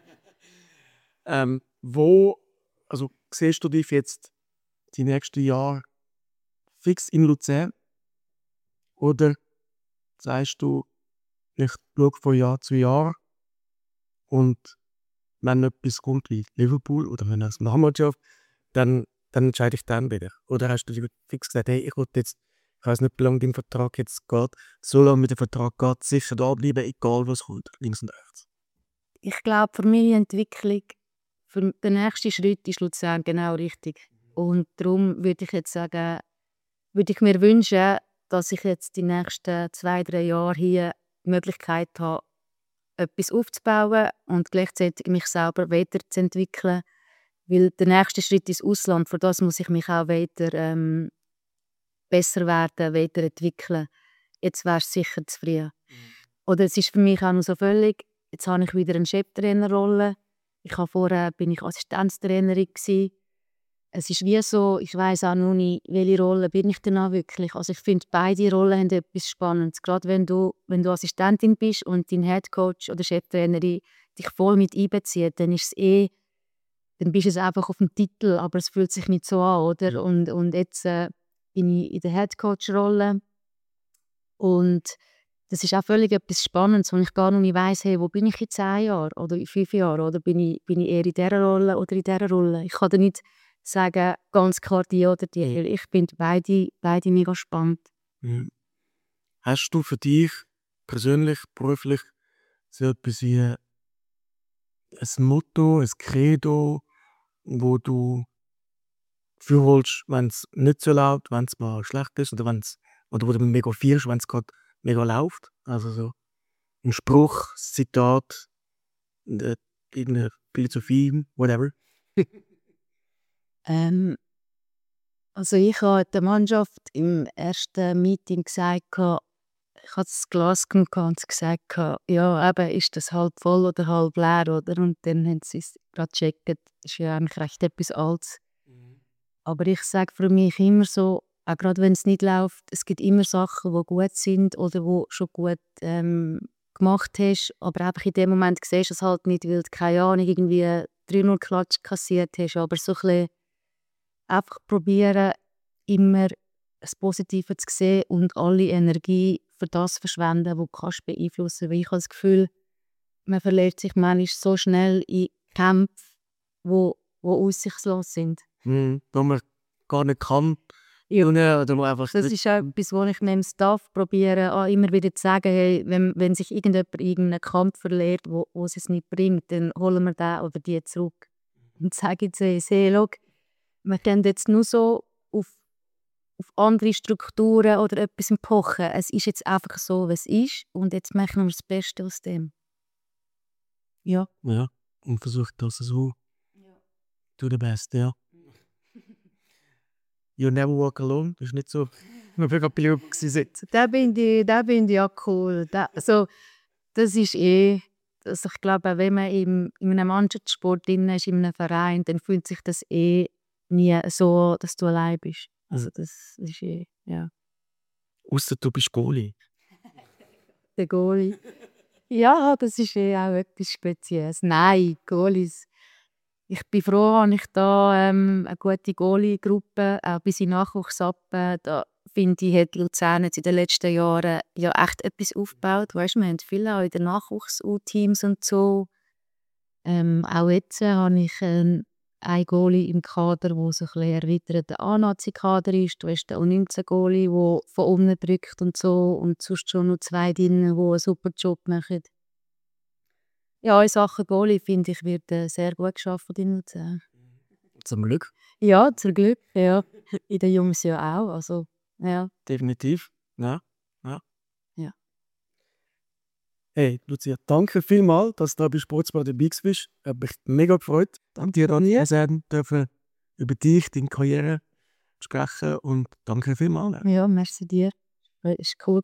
Wo, also siehst du dich jetzt die nächsten Jahre fix in Luzern? Oder sagst du, ich schaue von Jahr zu Jahr und wenn etwas kommt wie Liverpool oder wenn es eine Mannschaft, dann entscheide ich dann wieder? Oder hast du dir fix gesagt, hey, ich will jetzt, ich weiß nicht, wie lange dein Vertrag jetzt geht, so lange wie der Vertrag geht, sicher da bleiben, egal was kommt, links und rechts? Ich glaube, für meine Entwicklung, für den nächsten Schritt ist Luzern genau richtig. Und darum würde ich jetzt sagen, würde ich mir wünschen, dass ich jetzt die nächsten 2-3 Jahre hier die Möglichkeit habe, etwas aufzubauen und gleichzeitig mich selber weiterzuentwickeln. Weil der nächste Schritt ins Ausland, für das muss ich mich auch weiter besser werden, weiterentwickeln. Jetzt wäre es sicher zu früh. Oder es ist für mich auch noch so völlig, jetzt habe ich wieder eine Cheftrainerrolle. Vorher bin ich Assistenztrainerin gewesen. Es ist wie so, ich weiss auch noch nicht, welche Rolle bin ich denn auch wirklich. Also ich finde, beide Rollen haben etwas Spannendes. Gerade wenn du Assistentin bist und dein Headcoach oder Cheftrainerin dich voll mit einbezieht, dann ist es dann bist du es einfach auf dem Titel, aber es fühlt sich nicht so an, oder? Und jetzt bin ich in der Headcoach-Rolle und das ist auch völlig etwas Spannendes, wo ich gar noch nicht weiss, hey, wo bin ich in 10 Jahren oder in 5 Jahren, oder bin ich eher in dieser Rolle oder in dieser Rolle. Ich kann dir nicht sagen, ganz klar die oder die. Ich finde beide mega spannend. Mhm. Hast du für dich persönlich, beruflich so etwas wie ein Motto, ein Credo, wo du fühlst, wenn es nicht so läuft, wenn es mal schlecht ist oder oder wo du mega feierst, wenn es gerade mega läuft? Also so ein Spruch, ein Zitat, irgendeine Philosophie, whatever. Also ich habe der Mannschaft im ersten Meeting gesagt, ich hatte das Glas gehabt und gesagt, ja, eben, ist das halb voll oder halb leer, oder? Und dann haben sie es gerade gecheckt, das ist ja eigentlich recht etwas Altes. Aber ich sage für mich immer so, auch gerade wenn es nicht läuft, es gibt immer Sachen, die gut sind oder die schon gut gemacht hast, aber einfach in dem Moment siehst du es halt nicht, weil du, keine Ahnung, irgendwie 3-0-Klatsch kassiert hast, aber so ein bisschen einfach probieren, immer das Positive zu sehen und alle Energie für das verschwenden, was du kannst beeinflussen. Weil ich habe das Gefühl, man verliert sich manchmal so schnell in Kämpfen, die aussichtslos sind. Wo man gar nicht kann Ja. Oder wo einfach Das ist auch etwas, wo ich meinem Staff probiere, auch immer wieder zu sagen, hey, wenn sich irgendjemand irgendeinen Kampf verliert, wo es nicht bringt, dann holen wir den oder die zurück. Und sage jetzt, hey, schau, wir können jetzt nur so auf andere Strukturen oder etwas pochen. Es ist jetzt einfach so, wie es ist und jetzt machen wir das Beste aus dem. Ja. Ja, und versucht das so. Do the best, ja. You never walk alone, das ist nicht so. Wir waren bei Liebe sitzen. Da bin ich auch cool. Das ist also ich glaube, wenn man in einem Mannschaftssport drin ist, in einem Verein, dann fühlt sich das nie so, dass du allein bist. Also das ist ja. Ausser du bist Goalie. Der Goalie. Ja, das ist auch etwas Spezielles. Nein, Goalies. Ich bin froh, dass ich da eine gute Goalie-Gruppe, auch bis in Nachwuchs ab. Da finde ich, hat Luzern jetzt in den letzten Jahren ja echt etwas aufgebaut. Weißt, wir haben viele auch in den Nachwuchs-U-Teams und so. Auch jetzt habe ich einen Goalie im Kader, der so ein bisschen erweiterter A-Nazi-Kader ist. Du hast den U19-Goalie, der von unten drückt und so. Und sonst schon noch 2 drin, die einen super Job machen. Ja, in Sachen Goalie, finde ich, wird sehr gut gearbeitet in Luzern. Zum Glück. Ja, zum Glück, ja. In den Jungs ja auch, also, ja. Definitiv. Ja. Ja. Hey, Lucia, danke vielmals, dass du da bei Sportsbar dabei bist. Hat mich mega gefreut. Danke dir, Ronny. Wir dürfen über dich, deine Karriere sprechen und danke vielmals. Ja, merci dir. Das war cool.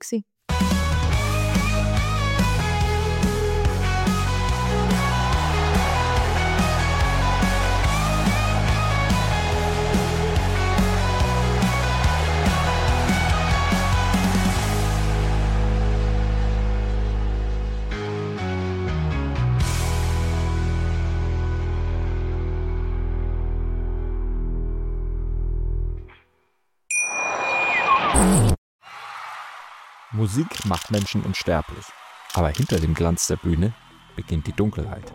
Musik macht Menschen unsterblich. Aber hinter dem Glanz der Bühne beginnt die Dunkelheit.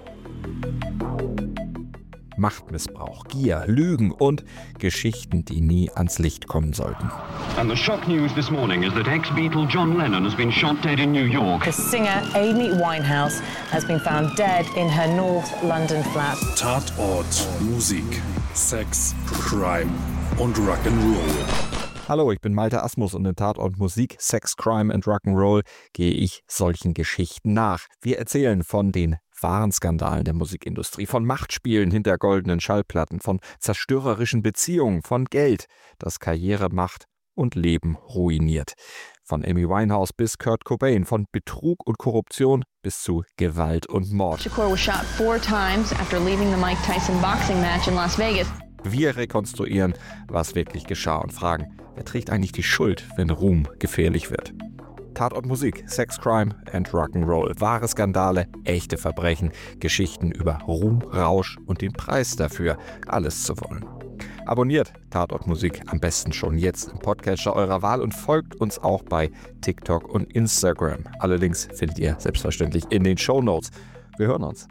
Machtmissbrauch, Gier, Lügen und Geschichten, die nie ans Licht kommen sollten. And the shock news this morning is that ex-Beatle John Lennon has been shot dead in New York. The singer Amy Winehouse has been found dead in her North London flat. Tatort, Musik, Sex, Crime und Rock'n'Roll. Hallo, ich bin Malte Asmus und in Tatort Musik, Sex, Crime and Rock'n'Roll gehe ich solchen Geschichten nach. Wir erzählen von den wahren Skandalen der Musikindustrie, von Machtspielen hinter goldenen Schallplatten, von zerstörerischen Beziehungen, von Geld, das Karriere macht und Leben ruiniert. Von Amy Winehouse bis Kurt Cobain, von Betrug und Korruption bis zu Gewalt und Mord. Shakur was shot 4 times after leaving the Mike Tyson boxing match in Las Vegas. Wir rekonstruieren, was wirklich geschah und fragen, wer trägt eigentlich die Schuld, wenn Ruhm gefährlich wird? Tatort Musik, Sex, Crime and Rock'n'Roll. Wahre Skandale, echte Verbrechen, Geschichten über Ruhm, Rausch und den Preis dafür, alles zu wollen. Abonniert Tatort Musik am besten schon jetzt im Podcatcher eurer Wahl und folgt uns auch bei TikTok und Instagram. Alle Links findet ihr selbstverständlich in den Shownotes. Wir hören uns.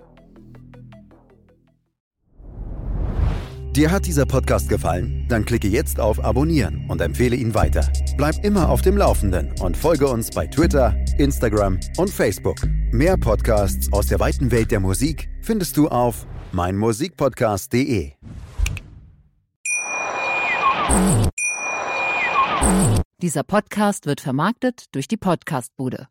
Dir hat dieser Podcast gefallen? Dann klicke jetzt auf Abonnieren und empfehle ihn weiter. Bleib immer auf dem Laufenden und folge uns bei Twitter, Instagram und Facebook. Mehr Podcasts aus der weiten Welt der Musik findest du auf meinmusikpodcast.de. Dieser Podcast wird vermarktet durch die Podcastbude.